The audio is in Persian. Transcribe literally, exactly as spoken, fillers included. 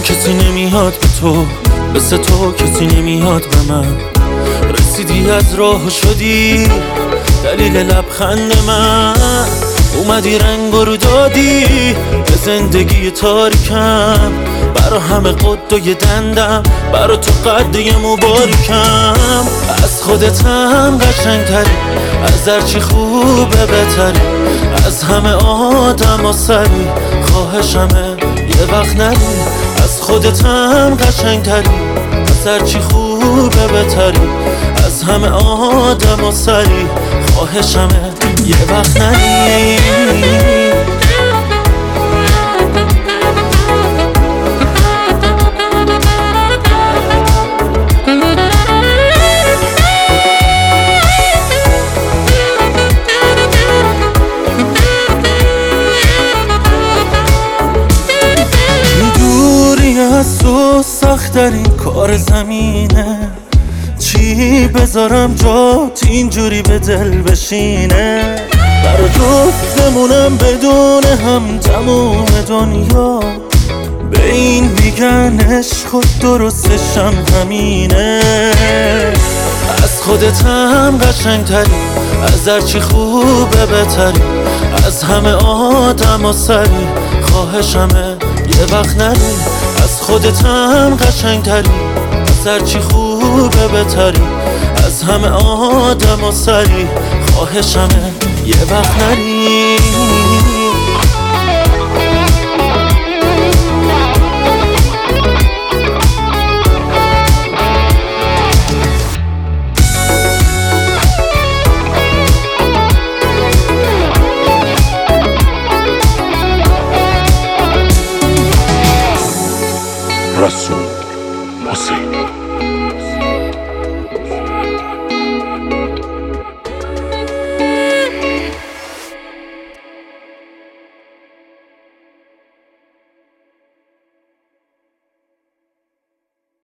من کسی نمیاد به تو، مثل تو کسی نمیاد به من. رسیدی از راه شدی دلیل لبخند من، اومدی رنگ رو دادی به زندگی تاریکم. برا همه قد و یه دندم، برا تو قد یه مبارکم. از خودتم قشنگتری، از هرچی خوبه بهتری، از همه آدم و سری. خواهشمه یه وقت نری، از خودتم قشنگتری، از هرچی خوبه بهتری، از همه آدم و سری. خواهشمه یه وقت نری. از تو سخت‌ترین کار زمینه، چی بذارم جات اینجوری به دل بشینه. برا جفتمونم بدون هم تموم دنیا، به این میگن عشق و درستشم همینه. از خودتم قشنگتری، از هرچی خوبه بهتری، از همه آدم و سری. خواهشمه یه وقت نری، از خودتم قشنگتری، از هرچی خوبه بهتری، از همه آدم و سری. خواهشمه یه وقت نری. رسول حسین